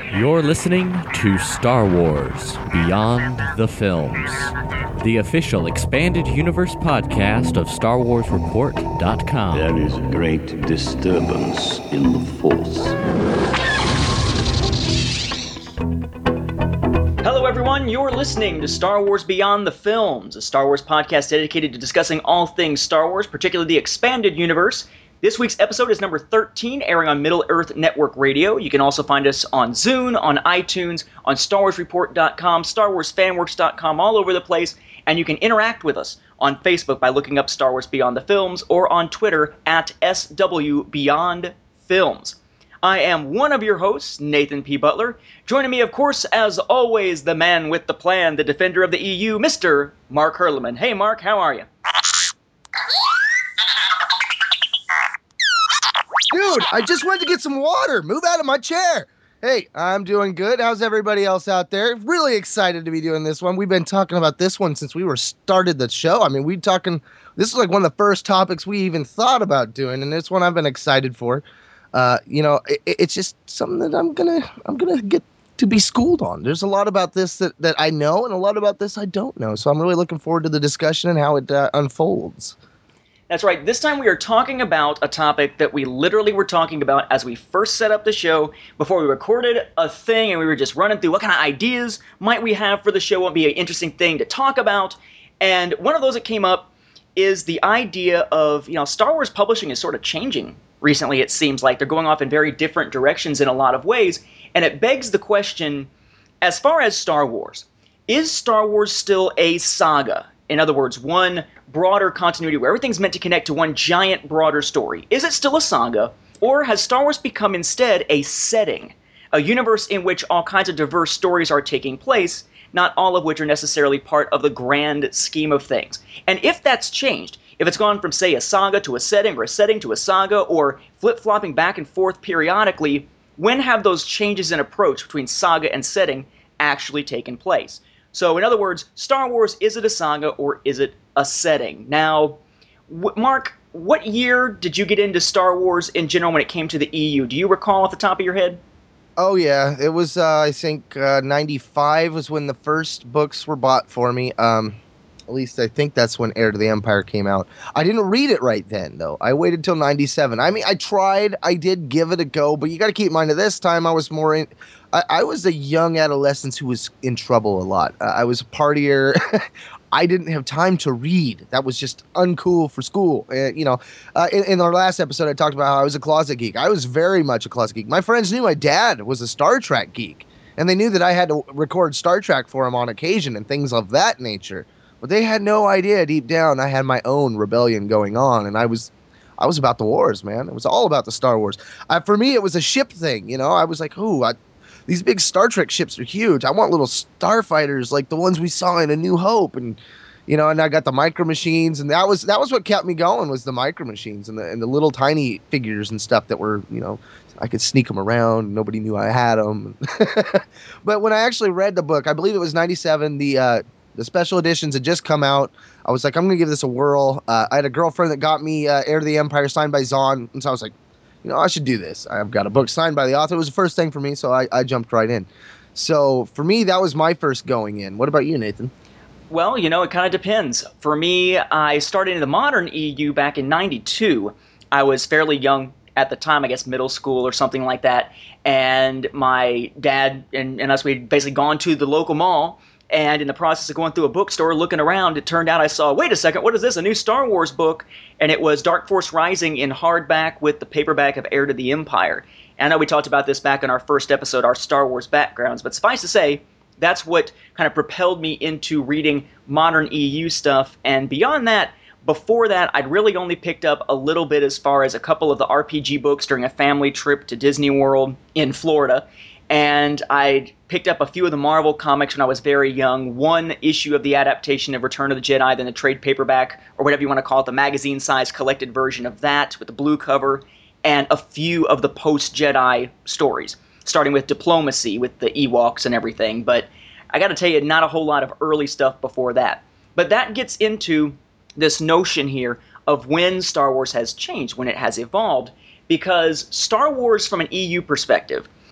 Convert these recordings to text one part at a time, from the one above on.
You're listening to Star Wars Beyond the Films, the official expanded universe podcast of StarWarsReport.com. There is a great disturbance in the Force. Hello everyone, you're listening to Star Wars Beyond the Films, a Star Wars podcast dedicated to discussing all things Star Wars, particularly the expanded universe. This week's episode is number 13, airing on Middle-earth Network Radio. You can also find us on Zune, on iTunes, on StarWarsReport.com, StarWarsFanWorks.com, all over the place. And you can interact with us on Facebook by looking up Star Wars Beyond the Films, or on Twitter at SWBeyondFilms. I am one of your hosts, Nathan P. Butler. Joining me, of course, as always, the man with the plan, the defender of the EU, Mr. Mark Hurleman. Hey, Mark, how are you? Dude, I just went to get some water. Move out of my chair. Hey, I'm doing good. How's everybody else out there? Really excited to be doing this one. We've been talking about this one since we started the show. I mean, this is like one of the first topics we even thought about doing, and it's one I've been excited for. It's just something that I'm gonna get to be schooled on. There's a lot about this that I know, and a lot about this I don't know. So I'm really looking forward to the discussion and how it unfolds. That's right. This time we are talking about a topic that we literally were talking about as we first set up the show, before we recorded a thing, and we were just running through what kind of ideas might we have for the show, what would be an interesting thing to talk about. And one of those that came up is the idea of, Star Wars publishing is sort of changing recently. It seems like they're going off in very different directions in a lot of ways. And it begs the question, as far as Star Wars, is Star Wars still a saga? In other words, one broader continuity where everything's meant to connect to one giant broader story. Is it still a saga, or has Star Wars become instead a setting, a universe in which all kinds of diverse stories are taking place, not all of which are necessarily part of the grand scheme of things? And if that's changed, if it's gone from, say, a saga to a setting, or a setting to a saga, or flip-flopping back and forth periodically, when have those changes in approach between saga and setting actually taken place? So, in other words, Star Wars, is it a saga or is it a setting? Now, Mark, what year did you get into Star Wars in general when it came to the EU? Do you recall off the top of your head? Oh, yeah. It was, I think, 95 was when the first books were bought for me. At least I think that's when Heir to the Empire came out. I didn't read it right then, though. I waited till 97. I mean, I tried. I did give it a go. But you got to keep in mind, at this time, I was more in... I was a young adolescent who was in trouble a lot. I was a partier. I didn't have time to read. That was just uncool for school. In our last episode, I talked about how I was a closet geek. I was very much a closet geek. My friends knew my dad was a Star Trek geek, and they knew that I had to record Star Trek for him on occasion and things of that nature. But they had no idea deep down I had my own rebellion going on, and I was about the wars, man. It was all about the Star Wars. For me, it was a ship thing. I was like, these big Star Trek ships are huge. I want little starfighters like the ones we saw in A New Hope, and and I got the Micro Machines, and that was what kept me going, was the Micro Machines and the little tiny figures and stuff that were, I could sneak them around. Nobody knew I had them. But when I actually read the book, I believe it was 97. The special editions had just come out. I was like, I'm gonna give this a whirl. I had a girlfriend that got me Heir to the Empire signed by Zahn, and so I was like, I should do this. I've got a book signed by the author. It was the first thing for me, so I jumped right in. So for me, that was my first going in. What about you, Nathan? Well, it kind of depends. For me, I started in the modern EU back in 92. I was fairly young at the time, I guess middle school or something like that. And my dad and us, we had basically gone to the local mall. And in the process of going through a bookstore, looking around, it turned out I saw, wait a second, what is this? A new Star Wars book? And it was Dark Force Rising in hardback with the paperback of Heir to the Empire. And I know we talked about this back in our first episode, our Star Wars backgrounds, but suffice to say, that's what kind of propelled me into reading modern EU stuff. And beyond that, before that, I'd really only picked up a little bit as far as a couple of the RPG books during a family trip to Disney World in Florida. And I picked up a few of the Marvel comics when I was very young. One issue of the adaptation of Return of the Jedi, then the trade paperback, or whatever you want to call it, the magazine-sized collected version of that with the blue cover, and a few of the post-Jedi stories, starting with Diplomacy with the Ewoks and everything. But I got to tell you, not a whole lot of early stuff before that. But that gets into this notion here of when Star Wars has changed, when it has evolved, because Star Wars, from an EU perspective,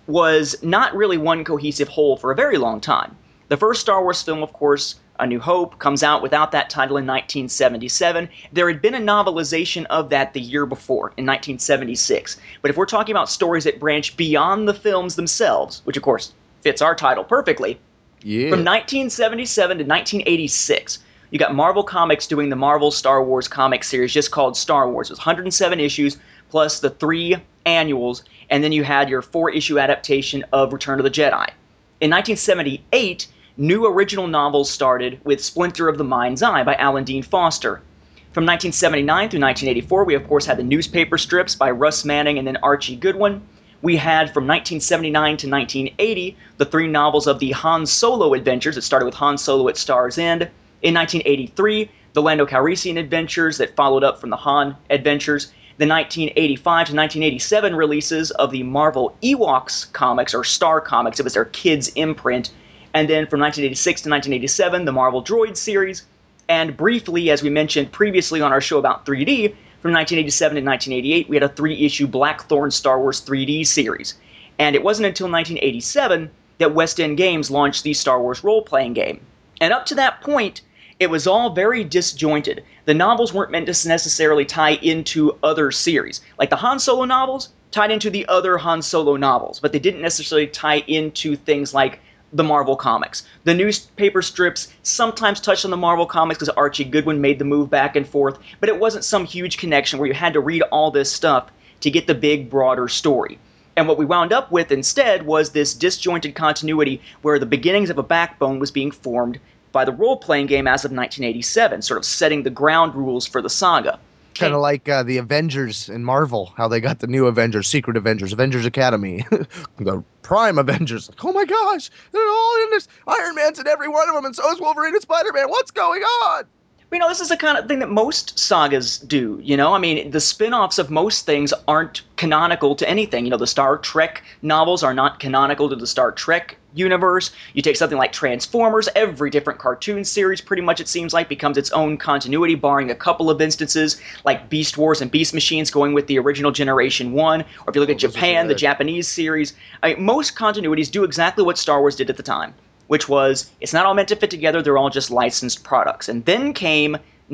was not really one cohesive whole for a very long time. The first Star Wars film, of course, A New Hope, comes out without that title in 1977. There had been a novelization of that the year before, in 1976. But if we're talking about stories that branch beyond the films themselves, which of course fits our title perfectly, from 1977 to 1986, you got Marvel Comics doing the Marvel Star Wars comic series just called Star Wars. It was 107 issues, plus the 3 annuals, and then you had your 4-issue adaptation of Return of the Jedi. In 1978, new original novels started with Splinter of the Mind's Eye by Alan Dean Foster. From 1979 through 1984, we of course had the newspaper strips by Russ Manning and then Archie Goodwin. We had from 1979 to 1980 the 3 novels of the Han Solo adventures that started with Han Solo at Star's End. In 1983, the Lando Calrissian adventures that followed up from the Han adventures. The 1985 to 1987 releases of the Marvel Ewoks comics, or Star Comics. It was their kids' imprint. And then from 1986 to 1987, the Marvel Droid series. And briefly, as we mentioned previously on our show about 3D, from 1987 to 1988, we had a 3-issue Blackthorn Star Wars 3D series. And it wasn't until 1987 that West End Games launched the Star Wars role-playing game. And up to that point, it was all very disjointed. The novels weren't meant to necessarily tie into other series. Like the Han Solo novels tied into the other Han Solo novels, but they didn't necessarily tie into things like the Marvel Comics. The newspaper strips sometimes touched on the Marvel Comics because Archie Goodwin made the move back and forth, but it wasn't some huge connection where you had to read all this stuff to get the big, broader story. And what we wound up with instead was this disjointed continuity where the beginnings of a backbone was being formed by the role-playing game as of 1987, sort of setting the ground rules for the saga. Kind of like the Avengers in Marvel, how they got the new Avengers, Secret Avengers, Avengers Academy, the Prime Avengers. Like, oh my gosh, they're all in this. Iron Man's in every one of them, and so is Wolverine and Spider-Man. What's going on? You know, this is the kind of thing that most sagas do, you know? I mean, the spin-offs of most things aren't canonical to anything. You know, the Star Trek novels are not canonical to the Star Trek universe. You take something like Transformers, every different cartoon series, pretty much it seems like, becomes its own continuity, barring a couple of instances, like Beast Wars and Beast Machines going with the original Generation 1, or if you look at Japan, the Japanese series. I mean, most continuities do exactly what Star Wars did at the time, which was, it's not all meant to fit together, they're all just licensed products. And then came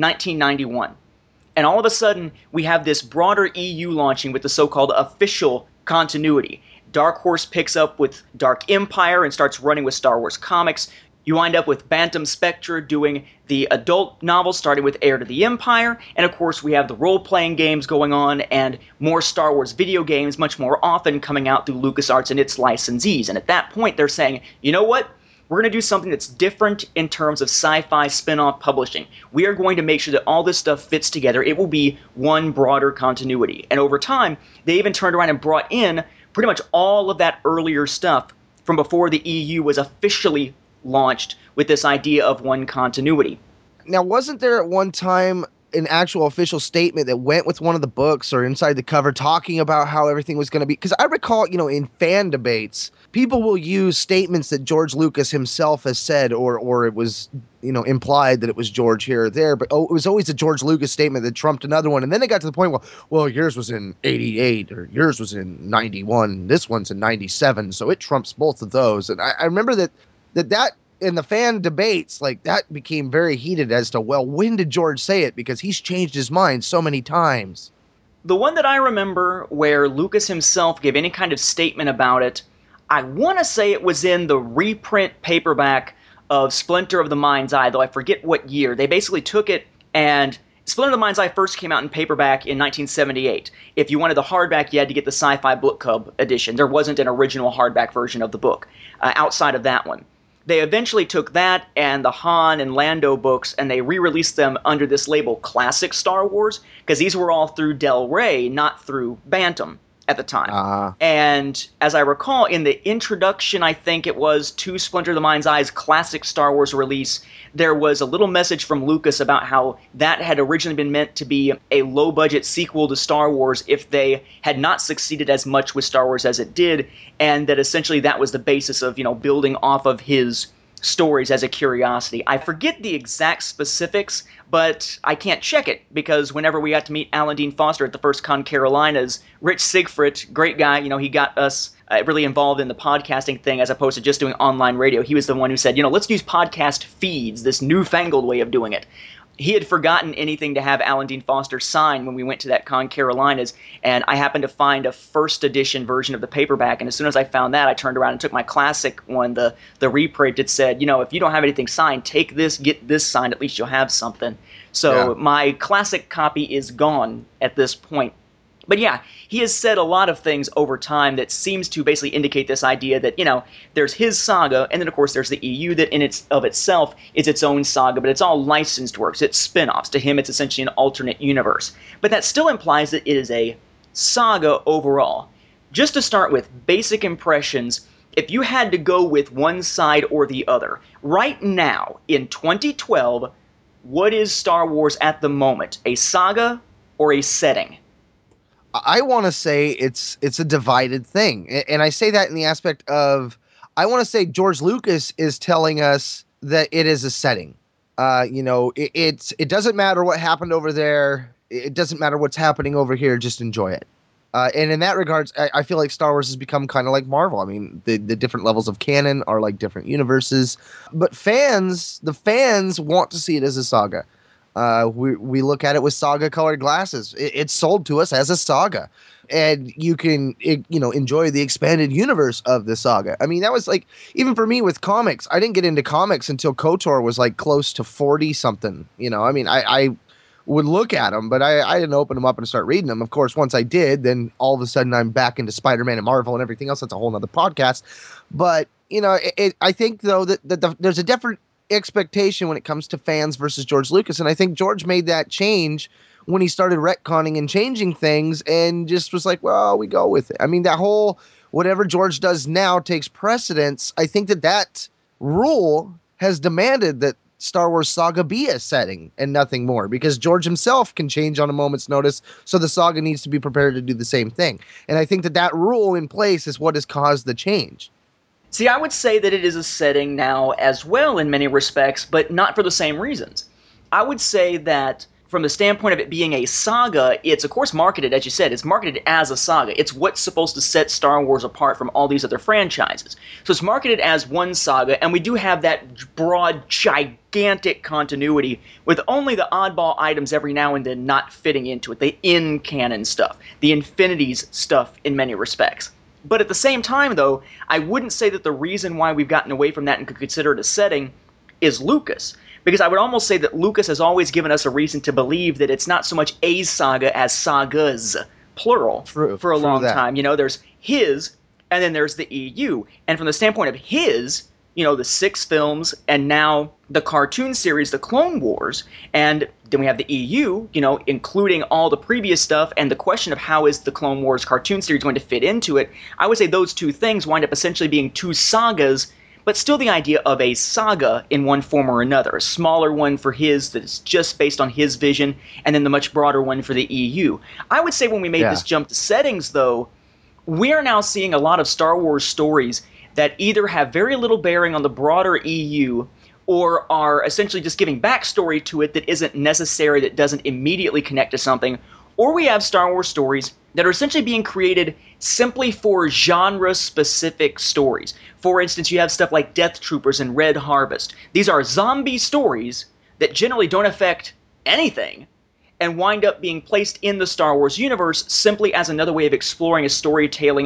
1991. And all of a sudden, we have this broader EU launching with the so-called official continuity. Dark Horse picks up with Dark Empire and starts running with Star Wars comics. You wind up with Bantam Spectre doing the adult novels, starting with Heir to the Empire. And of course, we have the role-playing games going on and more Star Wars video games much more often coming out through LucasArts and its licensees. And at that point, they're saying, you know what? We're going to do something that's different in terms of sci-fi spin-off publishing. We are going to make sure that all this stuff fits together. It will be one broader continuity. And over time, they even turned around and brought in pretty much all of that earlier stuff from before the EU was officially launched with this idea of one continuity. Now, wasn't there at one time an actual official statement that went with one of the books or inside the cover talking about how everything was going to be? Because I recall, you know, in fan debates, people will use statements that George Lucas himself has said, or it was, you know, implied that it was George here or there, but it was always a George Lucas statement that trumped another one. And then it got to the point, well, yours was in 88 or yours was in 91. This one's in 97. So it trumps both of those. And I remember that in the fan debates, like, that became very heated as to, well, when did George say it? Because he's changed his mind so many times. The one that I remember where Lucas himself gave any kind of statement about it, I want to say it was in the reprint paperback of Splinter of the Mind's Eye, though I forget what year. They basically took it, and Splinter of the Mind's Eye first came out in paperback in 1978. If you wanted the hardback, you had to get the Sci-Fi Book Club edition. There wasn't an original hardback version of the book outside of that one. They eventually took that and the Han and Lando books, and they re-released them under this label Classic Star Wars, because these were all through Del Rey, not through Bantam at the time. And as I recall, in the introduction, I think it was, to Splinter of the Mind's Eye's Classic Star Wars release, there was a little message from Lucas about how that had originally been meant to be a low-budget sequel to Star Wars if they had not succeeded as much with Star Wars as it did, and that essentially that was the basis of, you know, building off of his stories as a curiosity. I forget the exact specifics, but I can't check it, because whenever we got to meet Alan Dean Foster at the first Con Carolinas, Rich Siegfried, great guy, you know, he got us really involved in the podcasting thing as opposed to just doing online radio. He was the one who said, let's use podcast feeds, this newfangled way of doing it. He had forgotten anything to have Alan Dean Foster sign when we went to that Con Carolinas, and I happened to find a first edition version of the paperback, and as soon as I found that, I turned around and took my classic one, the reprint. It said, if you don't have anything signed, take this, get this signed, at least you'll have something. So my classic copy is gone at this point. But yeah, he has said a lot of things over time that seems to basically indicate this idea that, there's his saga, and then of course there's the EU that in itself is its own saga, but it's all licensed works, it's spin-offs. To him, it's essentially an alternate universe. But that still implies that it is a saga overall. Just to start with basic impressions, if you had to go with one side or the other, right now, in 2012, what is Star Wars at the moment? A saga or a setting? I want to say it's a divided thing. And I say that in the aspect of, I want to say George Lucas is telling us that it is a setting. It doesn't matter what happened over there. It doesn't matter what's happening over here. Just enjoy it. And in that regards, I feel like Star Wars has become kind of like Marvel. I mean, the different levels of canon are like different universes. But the fans want to see it as a saga. We look at it with saga-colored glasses. It's sold to us as a saga, and you can enjoy the expanded universe of the saga. I mean, that was like, even for me with comics, I didn't get into comics until KOTOR was like close to 40 something. I mean, I would look at them, but I didn't open them up and start reading them. Of course, once I did, then all of a sudden I'm back into Spider-Man and Marvel and everything else. That's a whole nother podcast. But I think though that there's a different expectation when it comes to fans versus George Lucas, and I think George made that change when he started retconning and changing things and just was like, well, we go with it. I mean, that whole whatever George does now takes precedence. I think that rule has demanded that Star Wars saga be a setting and nothing more, because George himself can change on a moment's notice, so the saga needs to be prepared to do the same thing. And I think that rule in place is what has caused the change. See, I would say that it is a setting now as well in many respects, but not for the same reasons. I would say that from the standpoint of it being a saga, it's of course marketed, as you said, it's marketed as a saga. It's what's supposed to set Star Wars apart from all these other franchises. So it's marketed as one saga, and we do have that broad, gigantic continuity with only the oddball items every now and then not fitting into it, the in-canon stuff, the Infinities stuff in many respects. But at the same time, though, I wouldn't say that the reason why we've gotten away from that and could consider it a setting is Lucas. Because I would almost say that Lucas has always given us a reason to believe that it's not so much a saga as sagas, plural, for a long time. There's his, and then there's the EU. And from the standpoint of his, the 6 films, and now the cartoon series, The Clone Wars, and then we have the EU, including all the previous stuff, and the question of how is the Clone Wars cartoon series going to fit into it, I would say those two things wind up essentially being 2 sagas, but still the idea of a saga in one form or another. A smaller one for his that's just based on his vision, and then the much broader one for the EU. I would say when we made this jump to settings, though, we are now seeing a lot of Star Wars stories that either have very little bearing on the broader EU or are essentially just giving backstory to it that isn't necessary, that doesn't immediately connect to something, or we have Star Wars stories that are essentially being created simply for genre-specific stories. For instance, you have stuff like Death Troopers and Red Harvest. These are zombie stories that generally don't affect anything and wind up being placed in the Star Wars universe simply as another way of exploring a storytelling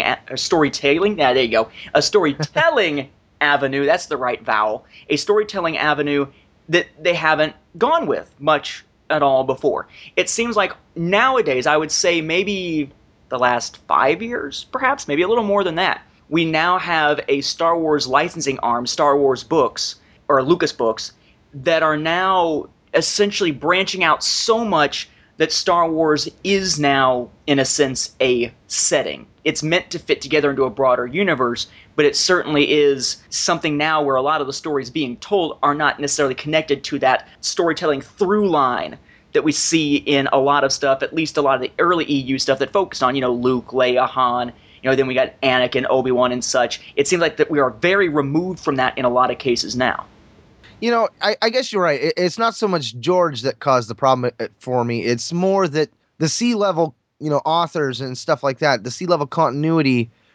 avenue, that's the right vowel, a storytelling avenue that they haven't gone with much at all before. It seems like nowadays, I would say maybe the last 5 years, perhaps, maybe a little more than that, we now have a Star Wars licensing arm, Star Wars Books, or Lucas Books, that are now essentially branching out so much that Star Wars is now, in a sense, a setting. It's meant to fit together into a broader universe, but it certainly is something now where a lot of the stories being told are not necessarily connected to that storytelling through line that we see in a lot of stuff, at least a lot of the early EU stuff that focused on, Luke, Leia, Han, then we got Anakin, Obi-Wan, and such. It seems like that we are very removed from that in a lot of cases now. I guess you're right. It's not so much George that caused the problem for me. It's more that the C-level, authors and stuff like that, the C-level continuity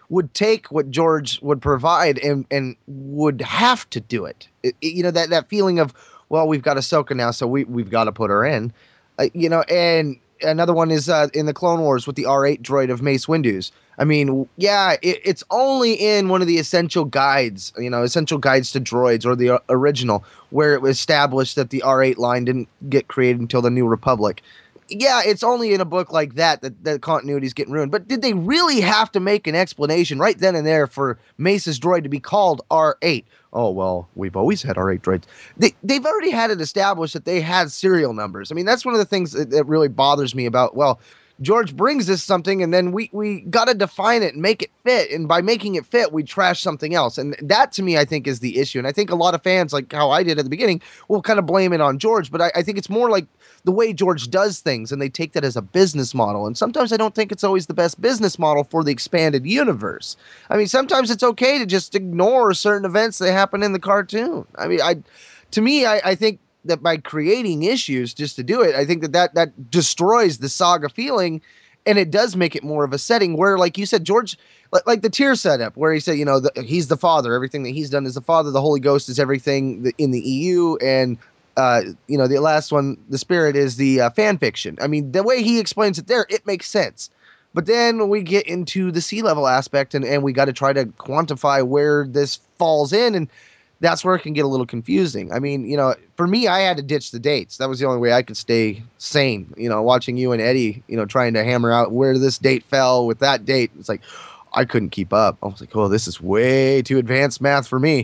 would take what George would provide and would have to do it. That feeling of, well, we've got Ahsoka now, so we've got to put her in. And another one is in the Clone Wars with the R8 droid of Mace Windu's. I mean, yeah, it's only in one of the essential guides to droids, or the original, where it was established that the R8 line didn't get created until the New Republic. Yeah, it's only in a book like that the continuity is getting ruined. But did they really have to make an explanation right then and there for Mace's droid to be called R8? Oh, well, we've always had R8 droids. They've already had it established that they had serial numbers. I mean, that's one of the things that really bothers me about, well, George brings us something, and then we got to define it and make it fit. And by making it fit, we trash something else. And that, to me, I think is the issue. And I think a lot of fans, like how I did at the beginning, will kind of blame it on George. But I think it's more like the way George does things, and they take that as a business model. And sometimes I don't think it's always the best business model for the expanded universe. I mean, sometimes it's okay to just ignore certain events that happen in the cartoon. I mean, I think that by creating issues just to do it, I think that destroys the saga feeling, and it does make it more of a setting where, like you said, George, like the tier setup where he said, he's the father, everything that he's done is the father, the Holy Ghost is everything in the EU, and the last one, the Spirit, is the fan fiction. I mean, the way he explains it there, it makes sense. But then when we get into the sea level aspect, and we got to try to quantify where this falls in, and that's where it can get a little confusing. I mean, for me, I had to ditch the dates. That was the only way I could stay sane. Watching you and Eddie, trying to hammer out where this date fell with that date. It's like, I couldn't keep up. I was like, oh, this is way too advanced math for me.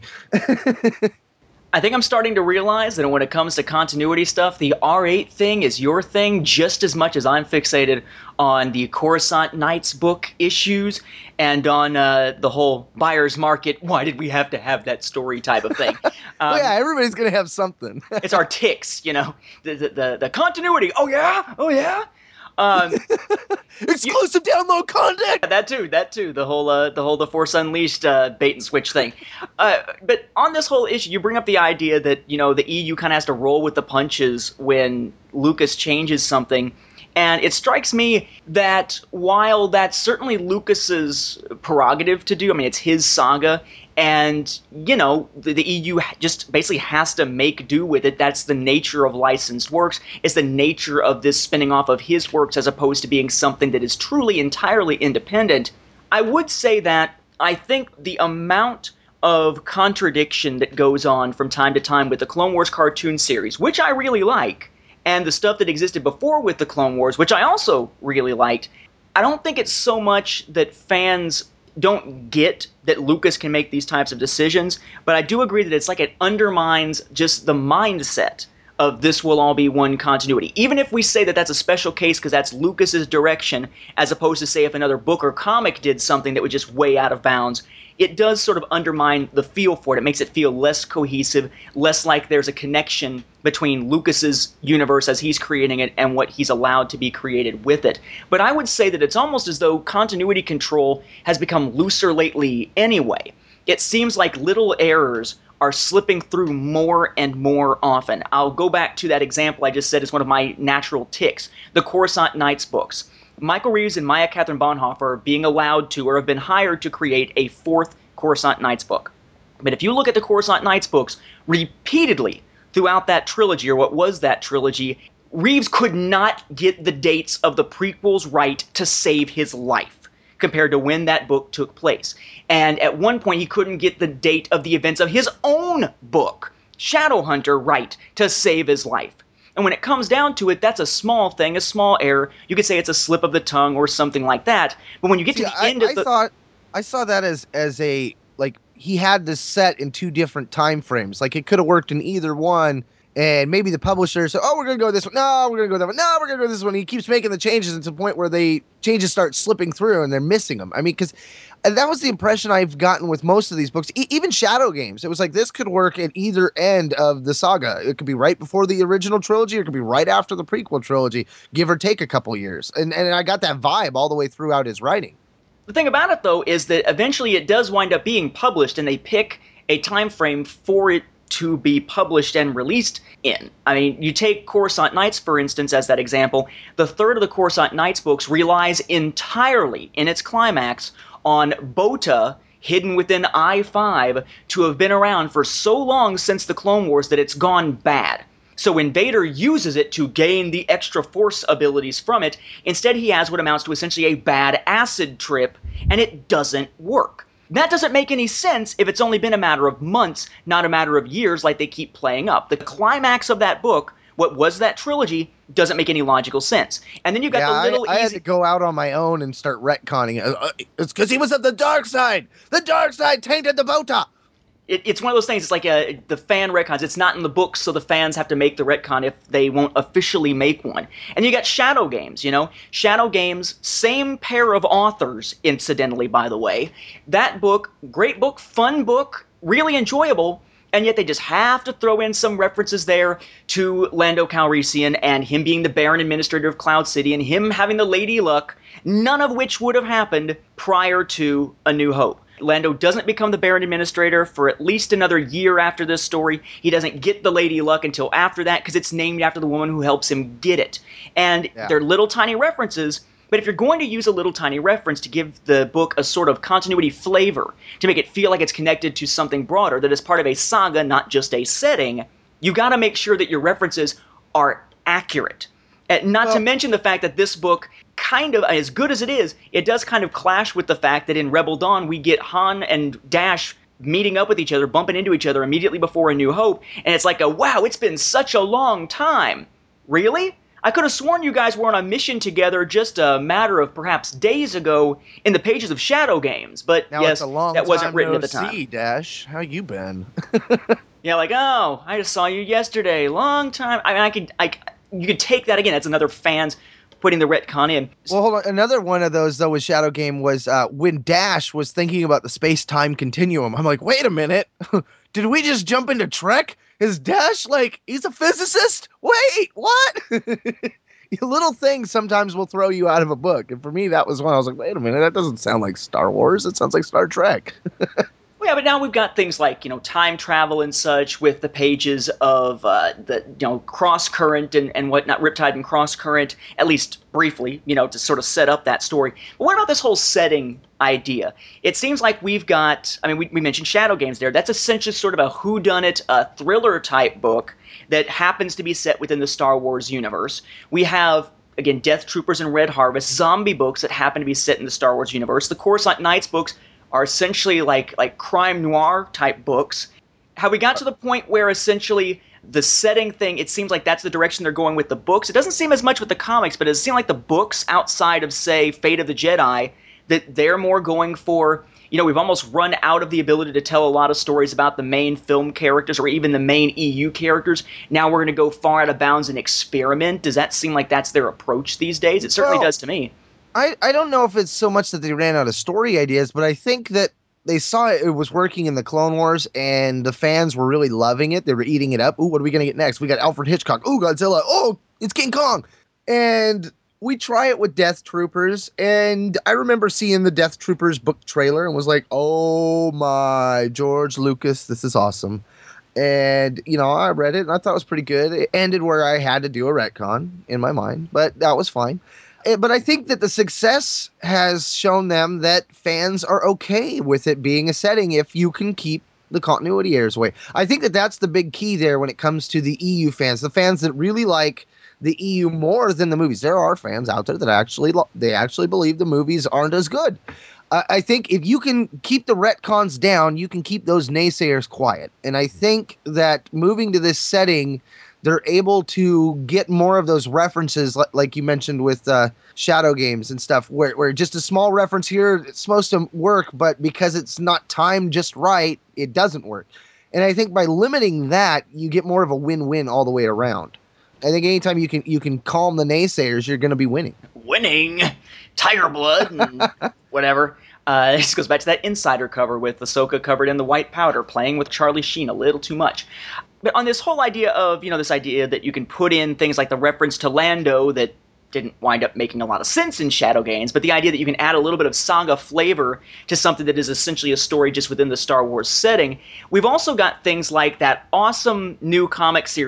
I think I'm starting to realize that when it comes to continuity stuff, the R8 thing is your thing just as much as I'm fixated on the Coruscant Nights book issues and on the whole buyer's market, why did we have to have that story type of thing. Yeah, everybody's going to have something. It's our ticks, the continuity. Oh, yeah? Exclusive download content. That too. The whole the Force Unleashed bait and switch thing. But on this whole issue, you bring up the idea that the EU kind of has to roll with the punches when Lucas changes something, and it strikes me that while that's certainly Lucas's prerogative to do, I mean, it's his saga. And, the EU just basically has to make do with it. That's the nature of licensed works. It's the nature of this spinning off of his works as opposed to being something that is truly entirely independent. I would say that I think the amount of contradiction that goes on from time to time with the Clone Wars cartoon series, which I really like, and the stuff that existed before with the Clone Wars, which I also really liked, I don't think it's so much that fans don't get that Lucas can make these types of decisions, but I do agree that it's like it undermines just the mindset of this will all be one continuity. Even if we say that that's a special case because that's Lucas's direction, as opposed to, say, if another book or comic did something that was just way out of bounds, it does sort of undermine the feel for it. It makes it feel less cohesive, less like there's a connection between Lucas's universe as he's creating it and what he's allowed to be created with it. But I would say that it's almost as though continuity control has become looser lately anyway. It seems like little errors are slipping through more and more often. I'll go back to that example I just said is one of my natural ticks, the Coruscant Nights books. Michael Reeves and Maya Catherine Bonhoeffer are being allowed to or have been hired to create a fourth Coruscant Nights book. But if you look at the Coruscant Nights books, repeatedly throughout that trilogy, or what was that trilogy, Reeves could not get the dates of the prequels right to save his life compared to when that book took place. And at one point, he couldn't get the date of the events of his own book, Shadowhunter, right to save his life. And when it comes down to it, that's a small thing, a small error. You could say it's a slip of the tongue or something like that. But when you get to the end of the... I saw that as a, like, he had this set in two different time frames. Like, it could have worked in either one, and maybe the publisher said, oh, we're going to go this one. No, we're going to go that one. No, we're going to go this one. He keeps making the changes to the point where changes start slipping through and they're missing them. I mean, because that was the impression I've gotten with most of these books. Even Shadow Games. It was like this could work at either end of the saga. It could be right before the original trilogy, or it could be right after the prequel trilogy, give or take a couple years. And I got that vibe all the way throughout his writing. The thing about it, though, is that eventually it does wind up being published, and they pick a time frame for it to be published and released in. I mean, you take Coruscant Nights, for instance, as that example. The third of the Coruscant Nights books relies entirely in its climax on Bota, hidden within I-5, to have been around for so long since the Clone Wars that it's gone bad. So when Vader uses it to gain the extra force abilities from it, instead he has what amounts to essentially a bad acid trip, and it doesn't work. That doesn't make any sense if it's only been a matter of months, not a matter of years like they keep playing up. The climax of that book, what was that trilogy, doesn't make any logical sense. And then you got the little I had to go out on my own and start retconning it. It's because he was of the dark side. The dark side tainted the Bota. It's one of those things. It's like the fan retcons. It's not in the books, so the fans have to make the retcon if they won't officially make one. And you got Shadow Games, Shadow Games, same pair of authors, incidentally, by the way. That book, great book, fun book, really enjoyable, and yet they just have to throw in some references there to Lando Calrissian and him being the Baron Administrator of Cloud City and him having the Lady Luck, none of which would have happened prior to A New Hope. Lando doesn't become the Baron Administrator for at least another year after this story. He doesn't get the Lady Luck until after that because it's named after the woman who helps him get it. And they're little tiny references, but if you're going to use a little tiny reference to give the book a sort of continuity flavor, to make it feel like it's connected to something broader that is part of a saga, not just a setting, you got to make sure that your references are accurate. Not to mention the fact that this book, kind of, as good as it is, it does kind of clash with the fact that in Rebel Dawn we get Han and Dash meeting up with each other, bumping into each other immediately before A New Hope, and it's like wow, it's been such a long time. Really? I could have sworn you guys were on a mission together just a matter of perhaps days ago in the pages of Shadow Games, but now yes, it's a long that wasn't written no at the time. see, Dash, how you been? Yeah, like, oh, I just saw you yesterday, long time. I mean, you could take that again. That's another fans putting the retcon in. Well, hold on. Another one of those, though, with Shadow Game was when Dash was thinking about the space-time continuum. I'm like, wait a minute. Did we just jump into Trek? Is Dash, he's a physicist? Wait, what? Little things sometimes will throw you out of a book. And for me, that was one. I was like, wait a minute. That doesn't sound like Star Wars. It sounds like Star Trek. Well, yeah, but now we've got things like, time travel and such with the pages of the Cross Current and whatnot, Riptide and Cross Current, at least briefly, to sort of set up that story. But what about this whole setting idea? It seems like we've got, we mentioned Shadow Games there. That's essentially sort of a whodunit, thriller type book that happens to be set within the Star Wars universe. We have, again, Death Troopers and Red Harvest, zombie books that happen to be set in the Star Wars universe. The Coruscant Knights books are essentially like crime noir type books. How we got to the point where essentially the setting thing, it seems like that's the direction they're going with the books. It doesn't seem as much with the comics, but it seems like the books outside of, say, Fate of the Jedi, that they're more going for, we've almost run out of the ability to tell a lot of stories about the main film characters or even the main EU characters. Now we're going to go far out of bounds and experiment. Does that seem like that's their approach these days? It certainly does to me. I don't know if it's so much that they ran out of story ideas, but I think that they saw it was working in the Clone Wars, and the fans were really loving it. They were eating it up. Ooh, what are we going to get next? We got Alfred Hitchcock. Ooh, Godzilla. Oh, it's King Kong. And we try it with Death Troopers, and I remember seeing the Death Troopers book trailer and was like, oh my, George Lucas, this is awesome. And, I read it, and I thought it was pretty good. It ended where I had to do a retcon in my mind, but that was fine. But I think that the success has shown them that fans are okay with it being a setting if you can keep the continuity errors away. I think that that's the big key there when it comes to the EU fans, the fans that really like the EU more than the movies. There are fans out there that actually believe the movies aren't as good. I think if you can keep the retcons down, you can keep those naysayers quiet. And I think that moving to this setting, they're able to get more of those references, like you mentioned with Shadow Games and stuff, where just a small reference here, it's supposed to work, but because it's not timed just right, it doesn't work. And I think by limiting that, you get more of a win-win all the way around. I think anytime you can calm the naysayers, you're going to be winning. Winning, Tiger Blood, and whatever. This goes back to that insider cover with Ahsoka covered in the white powder, playing with Charlie Sheen a little too much. But on this whole idea of, this idea that you can put in things like the reference to Lando that didn't wind up making a lot of sense in Shadow Games, but the idea that you can add a little bit of saga flavor to something that is essentially a story just within the Star Wars setting. We've also got things like that awesome new comic series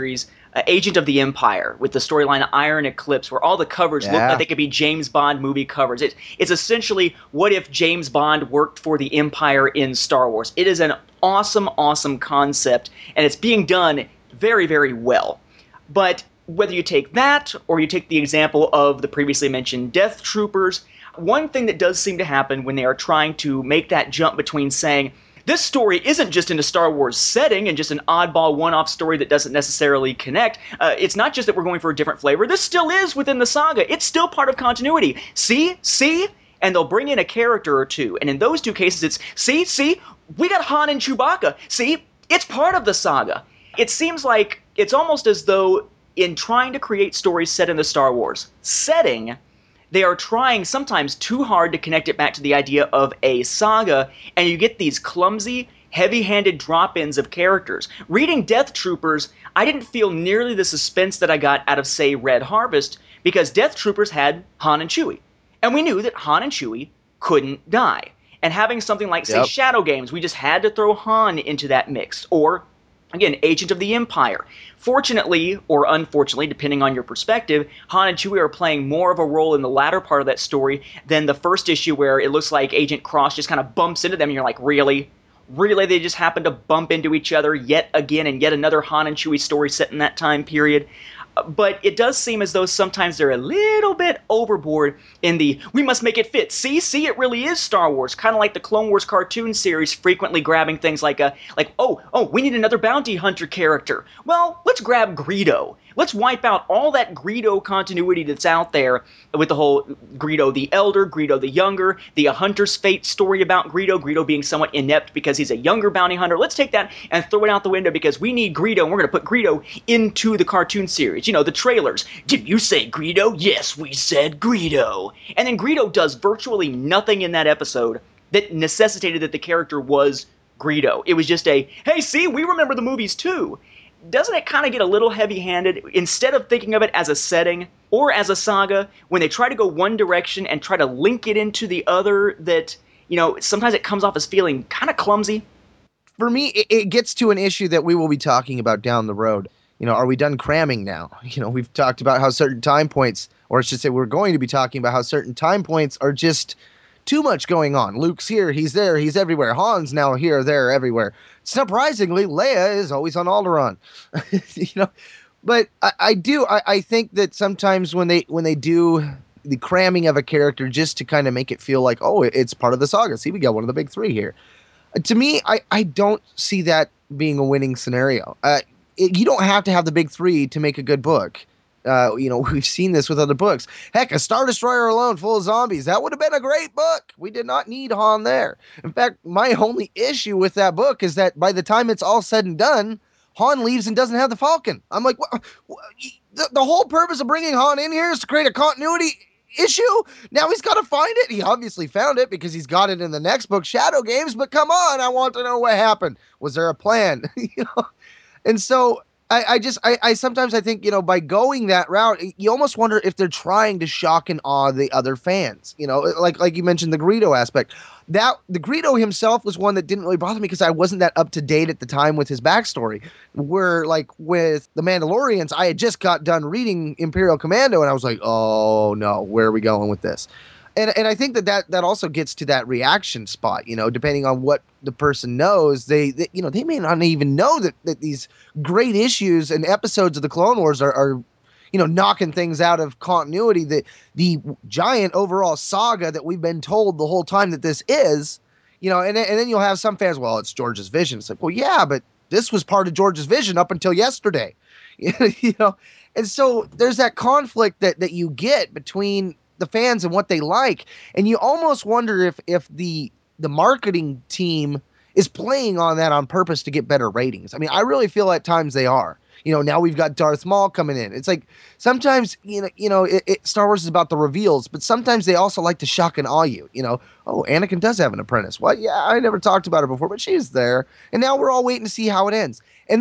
Agent of the Empire with the storyline Iron Eclipse, where all the covers look like they could be James Bond movie covers. It's essentially what if James Bond worked for the Empire in Star Wars. It is an awesome, awesome concept, and it's being done very, very well. But whether you take that or you take the example of the previously mentioned Death Troopers, one thing that does seem to happen when they are trying to make that jump between saying, this story isn't just in a Star Wars setting and just an oddball one-off story that doesn't necessarily connect. It's not just that we're going for a different flavor. This still is within the saga. It's still part of continuity. See? And they'll bring in a character or two. And in those two cases, it's, see? We got Han and Chewbacca. See? It's part of the saga. It seems like it's almost as though in trying to create stories set in the Star Wars setting, they are trying sometimes too hard to connect it back to the idea of a saga, and you get these clumsy, heavy-handed drop-ins of characters. Reading Death Troopers, I didn't feel nearly the suspense that I got out of, say, Red Harvest, because Death Troopers had Han and Chewie. And we knew that Han and Chewie couldn't die. And having something like, say, Shadow Games, we just had to throw Han into that mix. Or, again, Agent of the Empire. Fortunately, or unfortunately, depending on your perspective, Han and Chewie are playing more of a role in the latter part of that story than the first issue where it looks like Agent Cross just kind of bumps into them and you're like, really? Really, they just happen to bump into each other yet again and yet another Han and Chewie story set in that time period? But it does seem as though sometimes they're a little bit overboard in the, we must make it fit. See, it really is Star Wars. Kind of like the Clone Wars cartoon series frequently grabbing things like, we need another bounty hunter character. Well, let's grab Greedo. Let's wipe out all that Greedo continuity that's out there with the whole Greedo the Elder, Greedo the Younger, the A Hunter's Fate story about Greedo being somewhat inept because he's a younger bounty hunter. Let's take that and throw it out the window because we need Greedo and we're going to put Greedo into the cartoon series. You know, the trailers. Did you say Greedo? Yes, we said Greedo. And then Greedo does virtually nothing in that episode that necessitated that the character was Greedo. It was just a, hey, see, we remember the movies too. Doesn't it kind of get a little heavy-handed? Instead of thinking of it as a setting or as a saga, when they try to go one direction and try to link it into the other, that, sometimes it comes off as feeling kind of clumsy? For me, it gets to an issue that we will be talking about down the road. Are we done cramming now? We've talked about how certain time points, or I should say we're going to be talking about how certain time points are just too much going on. Luke's here, he's there, he's everywhere. Han's now here, there, everywhere. Surprisingly, Leia is always on Alderaan. But I think that sometimes when they do the cramming of a character just to kind of make it feel like, oh, it's part of the saga. See, we got one of the big three here. To me, I don't see that being a winning scenario. You don't have to have the big three to make a good book. We've seen this with other books. Heck, a Star Destroyer alone full of zombies, that would have been a great book. We did not need Han there. In fact, my only issue with that book is that by the time it's all said and done, Han leaves and doesn't have the Falcon. I'm like, the whole purpose of bringing Han in here is to create a continuity issue? Now he's got to find it. He obviously found it because he's got it in the next book, Shadow Games, but come on, I want to know what happened. Was there a plan? And so I sometimes I think, by going that route, you almost wonder if they're trying to shock and awe the other fans. Like you mentioned the Greedo aspect. That the Greedo himself was one that didn't really bother me because I wasn't that up to date at the time with his backstory. Where like with the Mandalorians, I had just got done reading Imperial Commando and I was like, oh no, where are we going with this? And I think that also gets to that reaction spot, depending on what the person knows, they may not even know that these great issues and episodes of the Clone Wars are knocking things out of continuity, the giant overall saga that we've been told the whole time that this is, and then you'll have some fans, well, it's George's vision. It's like, well, yeah, but this was part of George's vision up until yesterday, and so there's that conflict that you get between the fans and what they like, and you almost wonder if the marketing team is playing on that on purpose to get better ratings. I mean, I really feel at times they are. Now we've got Darth Maul coming in. It's like sometimes Star Wars is about the reveals, but sometimes they also like to shock and awe you. Oh, Anakin does have an apprentice. Well, yeah, I never talked about her before, but she's there, and now we're all waiting to see how it ends. And that,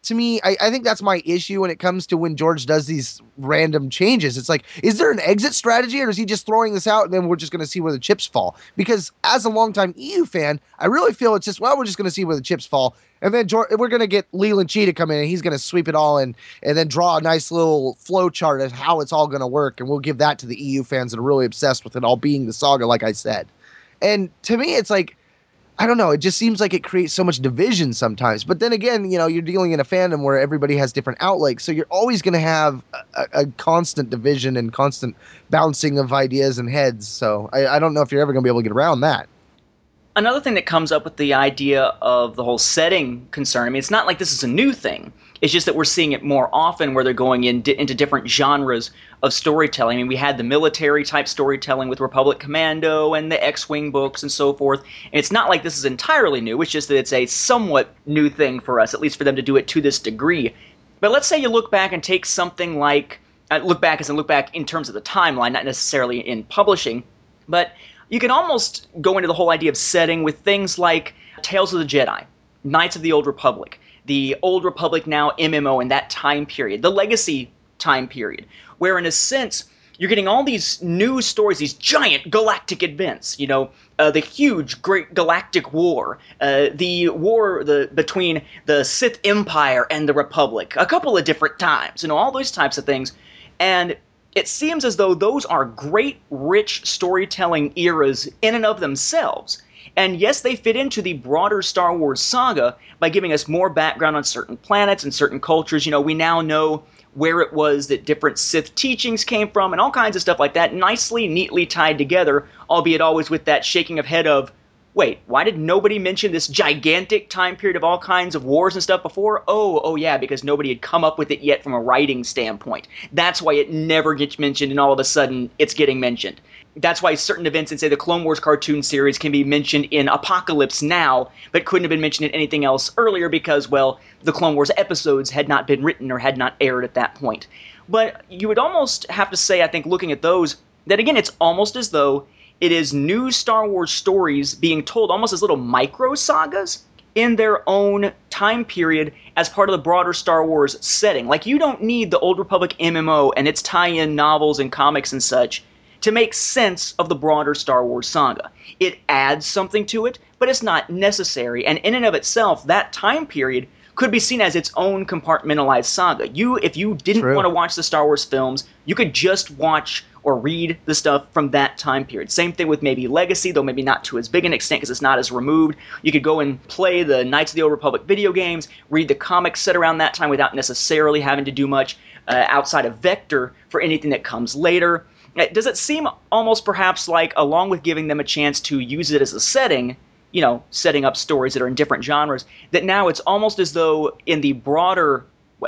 to me, I think that's my issue when it comes to when George does these random changes. It's like, is there an exit strategy, or is he just throwing this out and then we're just going to see where the chips fall? Because as a longtime EU fan, I really feel it's just, well, we're just going to see where the chips fall. And then we're going to get Leland Chee to come in and he's going to sweep it all in and then draw a nice little flow chart of how it's all going to work. And we'll give that to the EU fans that are really obsessed with it all being the saga, like I said. And to me, it's like, I don't know. It just seems like it creates so much division sometimes. But then again, you're dealing in a fandom where everybody has different outlooks. So you're always going to have a constant division and constant bouncing of ideas and heads. So I don't know if you're ever going to be able to get around that. Another thing that comes up with the idea of the whole setting concern, I mean, it's not like this is a new thing. It's just that we're seeing it more often where they're going into different genres of storytelling. I mean, we had the military-type storytelling with Republic Commando and the X-Wing books and so forth. And it's not like this is entirely new. It's just that it's a somewhat new thing for us, at least for them to do it to this degree. But let's say you look back and take something like look back in terms of the timeline, not necessarily in publishing, but you can almost go into the whole idea of setting with things like Tales of the Jedi, Knights of the Old Republic, the Old Republic now MMO in that time period, the Legacy time period, where in a sense you're getting all these new stories, these giant galactic events, the huge great galactic war, the war between the Sith Empire and the Republic, a couple of different times, all those types of things. And it seems as though those are great, rich storytelling eras in and of themselves. And yes, they fit into the broader Star Wars saga by giving us more background on certain planets and certain cultures. We now know where it was that different Sith teachings came from and all kinds of stuff like that, nicely, neatly tied together, albeit always with that shaking of head of, wait, why did nobody mention this gigantic time period of all kinds of wars and stuff before? Oh yeah, because nobody had come up with it yet from a writing standpoint. That's why it never gets mentioned, and all of a sudden it's getting mentioned. That's why certain events in, say, the Clone Wars cartoon series can be mentioned in Apocalypse Now, but couldn't have been mentioned in anything else earlier because, well, the Clone Wars episodes had not been written or had not aired at that point. But you would almost have to say, I think, looking at those, that again, it's almost as though it is new Star Wars stories being told almost as little micro-sagas in their own time period as part of the broader Star Wars setting. Like, you don't need the Old Republic MMO and its tie-in novels and comics and such to make sense of the broader Star Wars saga. It adds something to it, but it's not necessary, and in and of itself, that time period could be seen as its own compartmentalized saga. If you didn't want to watch the Star Wars films, you could just watch or read the stuff from that time period. Same thing with maybe Legacy, though maybe not to as big an extent because it's not as removed. You could go and play the Knights of the Old Republic video games, read the comics set around that time without necessarily having to do much outside of Vector for anything that comes later. Does it seem almost perhaps like, along with giving them a chance to use it as a setting, setting up stories that are in different genres, that now it's almost as though in the broader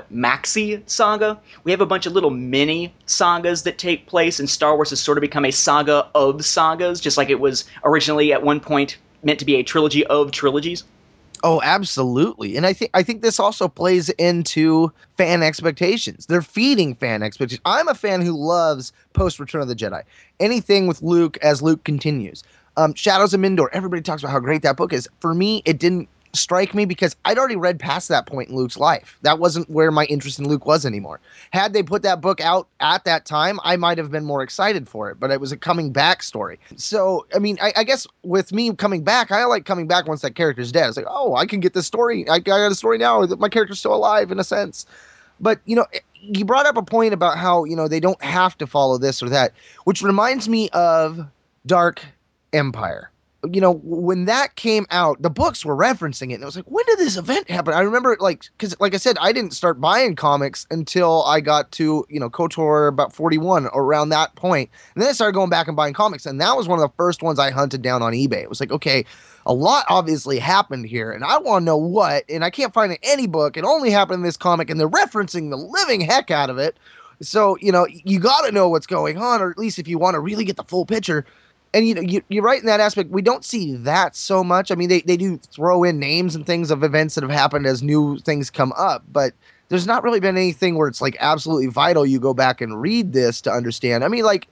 Maxi saga, we have a bunch of little mini sagas that take place, and Star Wars has sort of become a saga of sagas, just like it was originally at one point meant to be a trilogy of trilogies. Oh, absolutely. And I think this also plays into fan expectations. They're feeding fan expectations. I'm a fan who loves post Return of the Jedi. Anything with Luke as Luke continues. Shadows of Mindor, everybody talks about how great that book is. For me, it didn't strike me because I'd already read past that point in Luke's life. That wasn't where my interest in Luke was anymore. Had they put that book out at that time, I might have been more excited for it, but it was a coming back story. So, I mean, I guess with me coming back, I like coming back once that character's dead. It's like, oh, I can get this story. I got a story now that my character's still alive in a sense. But, you brought up a point about how, they don't have to follow this or that, which reminds me of Dark Empire. When that came out, the books were referencing it, and it was like, when did this event happen? I remember, because like I said, I didn't start buying comics until I got to, KOTOR about 41, around that point. And then I started going back and buying comics, and that was one of the first ones I hunted down on eBay. It was like, okay, a lot obviously happened here, and I want to know what, and I can't find it in any book. It only happened in this comic, and they're referencing the living heck out of it. So, you got to know what's going on, or at least if you want to really get the full picture. And you're right in that aspect. We don't see that so much. I mean, they do throw in names and things of events that have happened as new things come up, but there's not really been anything where it's like absolutely vital you go back and read this to understand. I mean, like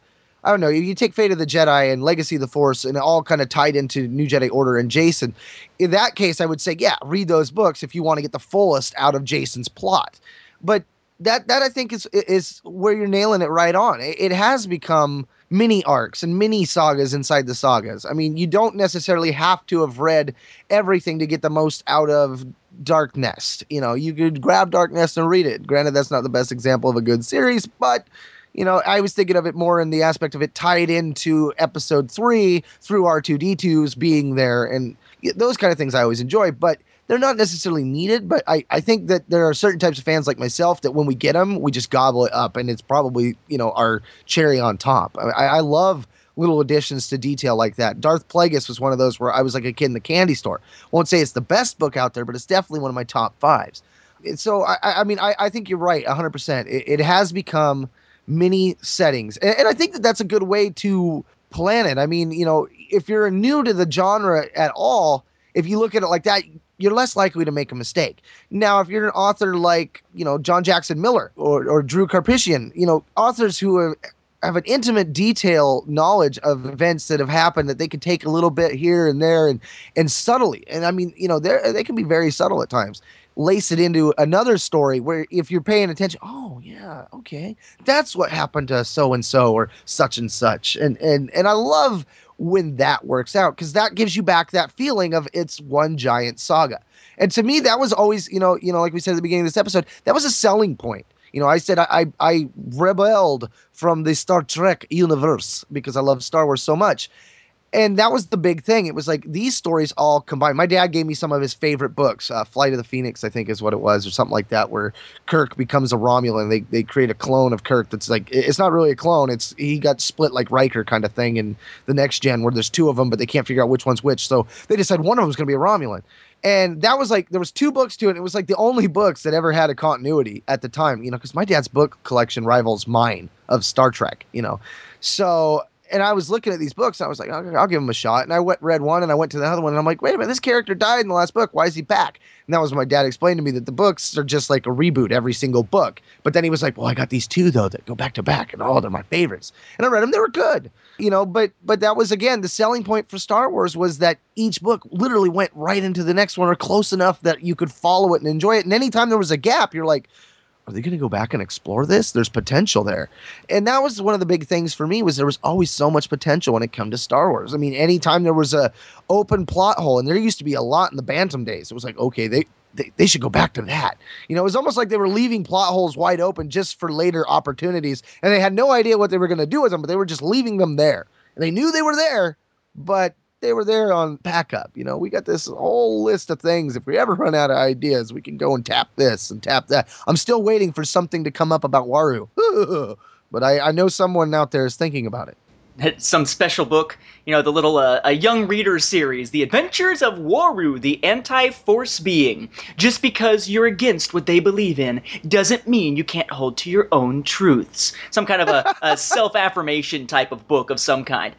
I don't know, you take Fate of the Jedi and Legacy of the Force, and it all kind of tied into New Jedi Order and Jason. In that case, I would say, yeah, read those books if you want to get the fullest out of Jason's plot. But that I think is where you're nailing it right on. It has become mini arcs and mini sagas inside the sagas. I mean, you don't necessarily have to have read everything to get the most out of Dark Nest. You know, you could grab Dark Nest and read it. Granted, that's not the best example of a good series, but I was thinking of it more in the aspect of it tied into episode 3 through R2-D2's being there, and those kind of things I always enjoy, but they're not necessarily needed. But I think that there are certain types of fans like myself that when we get them, we just gobble it up, and it's probably, our cherry on top. I love little additions to detail like that. Darth Plagueis was one of those where I was like a kid in the candy store. Won't say it's the best book out there, but it's definitely one of my top 5s. So, I think you're right, 100%. It has become mini settings. And I think that that's a good way to plan it. I mean, if you're new to the genre at all, if you look at it like that, you're less likely to make a mistake. Now, if you're an author like, John Jackson Miller or Drew Karpyshyn, authors who have an intimate detail knowledge of events that have happened that they can take a little bit here and there and subtly. And I mean, they can be very subtle at times. Lace it into another story where if you're paying attention, oh yeah, okay, that's what happened to so and so or such and such, and I love when that works out, because that gives you back that feeling of it's one giant saga. And to me, that was always, like we said at the beginning of this episode, that was a selling point. I said I rebelled from the Star Trek universe because I love Star Wars so much. And that was the big thing. It was like these stories all combined. My dad gave me some of his favorite books. Flight of the Phoenix, I think is what it was, or something like that, where Kirk becomes a Romulan. They create a clone of Kirk that's like, it's not really a clone. He got split like Riker kind of thing in the Next Gen, where there's 2 of them, but they can't figure out which one's which. So they decided one of them was going to be a Romulan. And that was like, there was 2 books to it. It was like the only books that ever had a continuity at the time, because my dad's book collection rivals mine of Star Trek, So... And I was looking at these books, and I was like, I'll give him a shot. And I read one, and I went to the other one, and I'm like, wait a minute, this character died in the last book. Why is he back? And that was when my dad explained to me that the books are just like a reboot every single book. But then he was like, well, I got these 2, though, that go back to back, and they're my favorites. And I read them. They were good. But that was, again, the selling point for Star Wars was that each book literally went right into the next one, or close enough that you could follow it and enjoy it. And anytime there was a gap, you're like, are they going to go back and explore this? There's potential there. And that was one of the big things for me, was there was always so much potential when it came to Star Wars. I mean, anytime there was a open plot hole, and there used to be a lot in the Bantam days, it was like, okay, they should go back to that. It was almost like they were leaving plot holes wide open just for later opportunities. And they had no idea what they were going to do with them, but they were just leaving them there. And they knew they were there, but they were there on backup. We got this whole list of things. If we ever run out of ideas, we can go and tap this and tap that. I'm still waiting for something to come up about Waru. But I know someone out there is thinking about it. Some special book, the little a young reader series, The Adventures of Waru, the Anti-Force Being. Just because you're against what they believe in doesn't mean you can't hold to your own truths. Some kind of a self-affirmation type of book of some kind.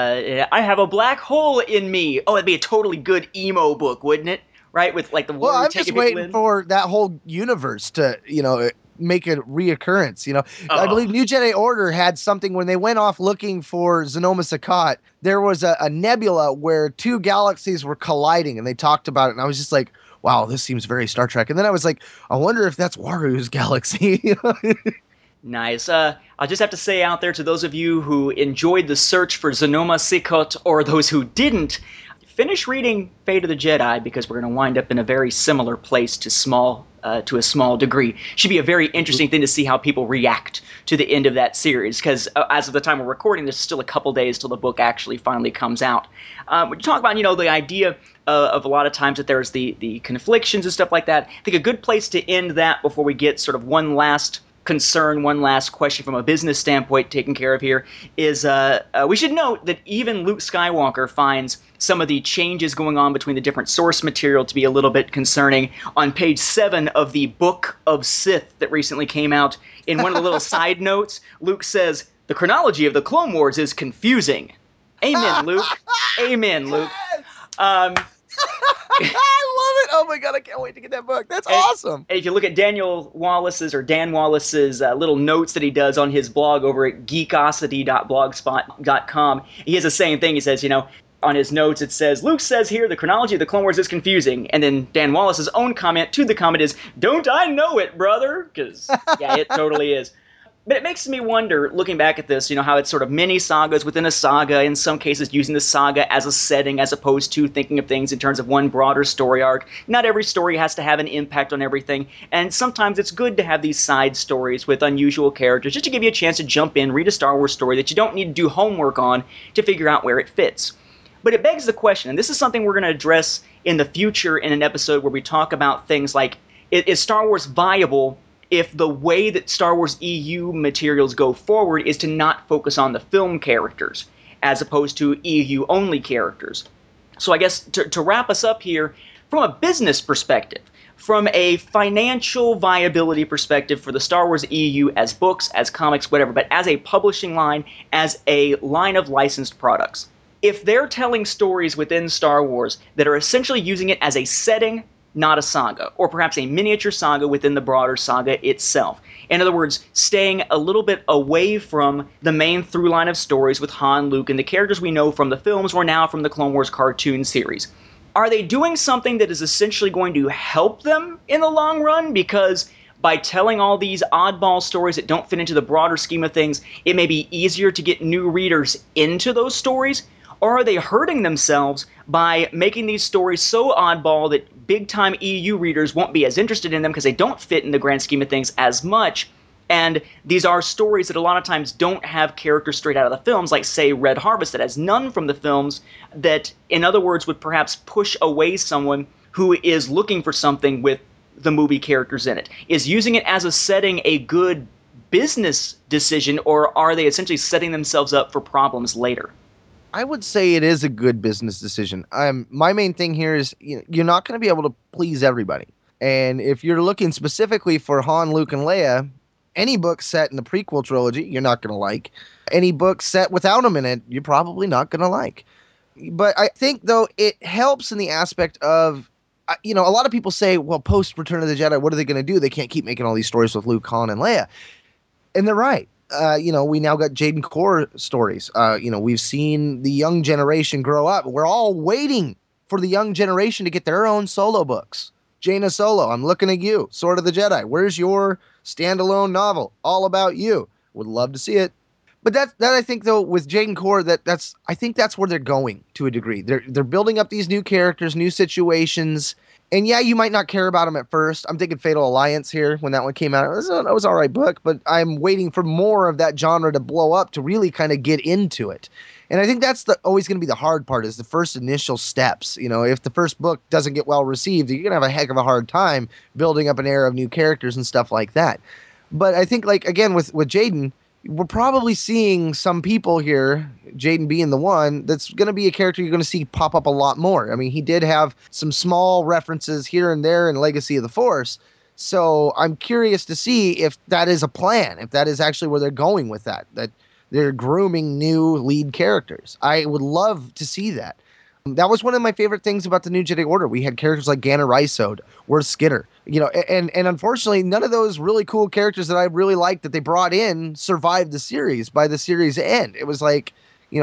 I have a black hole in me. Oh, it'd be a totally good emo book, wouldn't it? Right? With like the Waru. Well, I'm just waiting for that whole universe to, make a reoccurrence. I believe New Jedi Order had something when they went off looking for Xenoma Sakat. There was a nebula where 2 galaxies were colliding, and they talked about it. And I was just like, wow, this seems very Star Trek. And then I was like, I wonder if that's Waru's galaxy. Nice. I'll just have to say out there to those of you who enjoyed the search for Xenoma Sakat, or those who didn't, finish reading Fate of the Jedi, because we're going to wind up in a very similar place to a small degree. Should be a very interesting thing to see how people react to the end of that series, because as of the time we're recording, there's still a couple days till the book actually finally comes out. When you talk about, the idea of a lot of times that there's the conflictions and stuff like that, I think a good place to end that before we get sort of one last concern, one last question from a business standpoint taken care of here is we should note that even Luke Skywalker finds some of the changes going on between the different source material to be a little bit concerning. On page 7 of the Book of Sith that recently came out, in one of the little side notes, Luke says, the chronology of the Clone Wars is confusing. Amen, Luke. Amen, Luke. love it. Oh my God, I can't wait to get that book. That's awesome. And if you look at Dan Wallace's little notes that he does on his blog over at geekosity.blogspot.com, he has the same thing. He says, on his notes, it says, Luke says here the chronology of the Clone Wars is confusing. And then Dan Wallace's own comment to the comment is, don't I know it, brother? Because, yeah, it totally is. But it makes me wonder, looking back at this, how it's sort of mini sagas within a saga, in some cases using the saga as a setting as opposed to thinking of things in terms of one broader story arc. Not every story has to have an impact on everything, and sometimes it's good to have these side stories with unusual characters just to give you a chance to jump in, read a Star Wars story that you don't need to do homework on to figure out where it fits. But it begs the question, and this is something we're going to address in the future in an episode where we talk about things like, is Star Wars viable if the way that Star Wars EU materials go forward is to not focus on the film characters as opposed to EU-only characters? So I guess to wrap us up here, from a business perspective, from a financial viability perspective for the Star Wars EU as books, as comics, whatever, but as a publishing line, as a line of licensed products, if they're telling stories within Star Wars that are essentially using it as a setting, not a saga, or perhaps a miniature saga within the broader saga itself. In other words, staying a little bit away from the main through line of stories with Han, Luke, and the characters we know from the films or now from the Clone Wars cartoon series. Are they doing something that is essentially going to help them in the long run? Because by telling all these oddball stories that don't fit into the broader scheme of things, it may be easier to get new readers into those stories? Or are they hurting themselves by making these stories so oddball that big-time EU readers won't be as interested in them because they don't fit in the grand scheme of things as much? And these are stories that a lot of times don't have characters straight out of the films, like, say, Red Harvest, that has none from the films, that, in other words, would perhaps push away someone who is looking for something with the movie characters in it. Is using it as a setting a good business decision, or are they essentially setting themselves up for problems later? I would say it is a good business decision. My main thing here is you're not going to be able to please everybody. And if you're looking specifically for Han, Luke, and Leia, any book set in the prequel trilogy, you're not going to like. Any book set without them in it, you're probably not going to like. But I think, though, it helps in the aspect of, a lot of people say, well, post Return of the Jedi, what are they going to do? They can't keep making all these stories with Luke, Han, and Leia. And they're right. We now got Jaden Core stories. We've seen the young generation grow up. We're all waiting for the young generation to get their own solo books. Jaina Solo, I'm looking at you. Sword of the Jedi. Where's your standalone novel all about you? Would love to see it. But that I think, though, with Jaden Core, I think that's where they're going to a degree. They're building up these new characters, new situations. And yeah, you might not care about them at first. I'm thinking Fatal Alliance here when that one came out. It was an all right book, but I'm waiting for more of that genre to blow up to really kind of get into it. And I think that's always going to be the hard part, is the first initial steps. If the first book doesn't get well received, you're going to have a heck of a hard time building up an era of new characters and stuff like that. But I think, like, again, with Jaden, we're probably seeing some people here, Jaden being the one, that's going to be a character you're going to see pop up a lot more. I mean, he did have some small references here and there in Legacy of the Force. So I'm curious to see if that is a plan, if that is actually where they're going with that they're grooming new lead characters. I would love to see that. That was one of my favorite things about the New Jedi Order. We had characters like Ganna Rysode, Worth Skinner, and unfortunately, none of those really cool characters that I really liked that they brought in survived the series by the series end. It was like,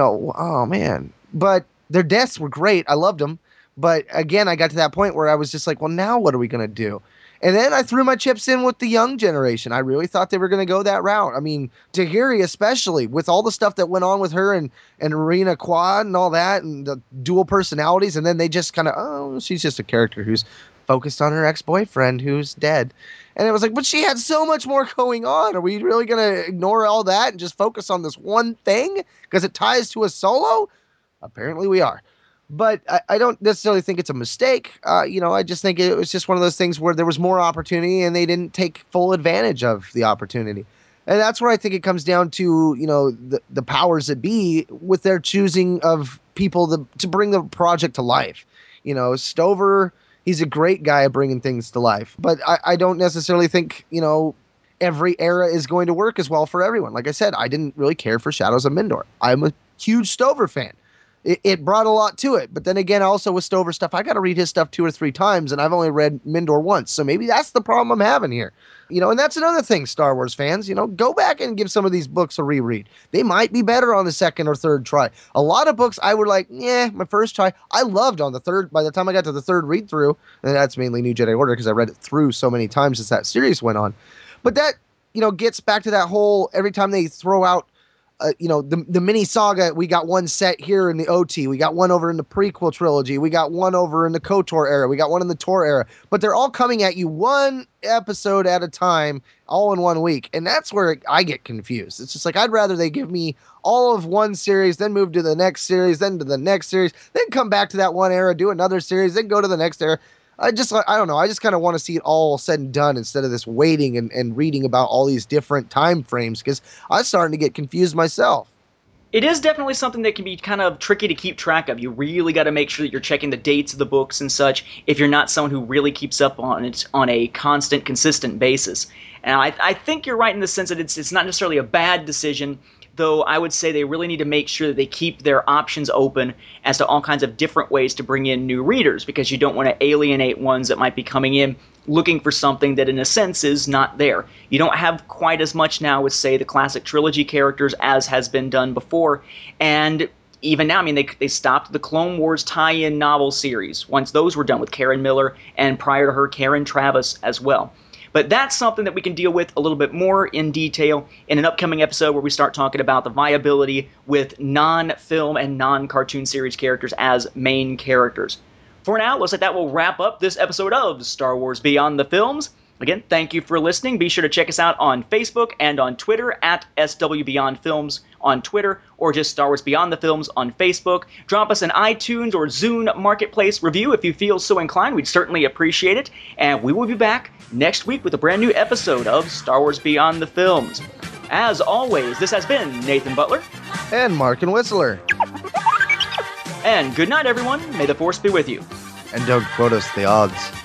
oh man. But their deaths were great. I loved them. But again, I got to that point where I was just like, well, now what are we going to do? And then I threw my chips in with the young generation. I really thought they were going to go that route. I mean, Tahiri especially, with all the stuff that went on with her and Rena Quad and all that, and the dual personalities, and then they just kind of, oh, she's just a character who's focused on her ex-boyfriend who's dead. And it was like, but she had so much more going on. Are we really going to ignore all that and just focus on this one thing because it ties to a Solo? Apparently we are. But I don't necessarily think it's a mistake. I just think it was just one of those things where there was more opportunity and they didn't take full advantage of the opportunity. And that's where I think it comes down to, the powers that be with their choosing of people to bring the project to life. Stover, he's a great guy at bringing things to life. But I don't necessarily think, every era is going to work as well for everyone. Like I said, I didn't really care for Shadows of Mindor. I'm a huge Stover fan. it brought a lot to it. But then again, also with Stover stuff, I got to read his stuff 2 or 3 times, and I've only read Mindor once. So maybe that's the problem I'm having here. And that's another thing, Star Wars fans, go back and give some of these books a reread. They might be better on the second or third try. A lot of books I were like, my first try, I loved on the third. By the time I got to the third read through, and that's mainly New Jedi Order because I read it through so many times as that series went on. But that, gets back to that whole, every time they throw out, the mini saga, we got one set here in the OT. We got one over in the prequel trilogy. We got one over in the KOTOR era. We got one in the Tor era. But they're all coming at you one episode at a time, all in 1 week. And that's where I get confused. It's just like, I'd rather they give me all of one series, then move to the next series, then to the next series, then come back to that one era, do another series, then go to the next era. I don't know. I just kind of want to see it all said and done instead of this waiting and reading about all these different time frames, because I'm starting to get confused myself. It is definitely something that can be kind of tricky to keep track of. You really got to make sure that you're checking the dates of the books and such if you're not someone who really keeps up on it on a constant, consistent basis. And I think you're right in the sense that it's not necessarily a bad decision, though I would say they really need to make sure that they keep their options open as to all kinds of different ways to bring in new readers, because you don't want to alienate ones that might be coming in looking for something that in a sense is not there. You don't have quite as much now with, say, the classic trilogy characters as has been done before, and even now, I mean, they stopped the Clone Wars tie-in novel series once those were done with Karen Miller, and prior to her, Karen Traviss as well. But that's something that we can deal with a little bit more in detail in an upcoming episode where we start talking about the viability with non-film and non-cartoon series characters as main characters. For now, looks like that will wrap up this episode of Star Wars Beyond the Films. Again, thank you for listening. Be sure to check us out on Facebook and on Twitter at SW Beyond Films on Twitter, or just Star Wars Beyond the Films on Facebook. Drop us an iTunes or Zune Marketplace review if you feel so inclined. We'd certainly appreciate it. And we will be back next week with a brand new episode of Star Wars Beyond the Films. As always, this has been Nathan Butler. And Markin Whistler. And good night, everyone. May the Force be with you. And don't quote us the odds.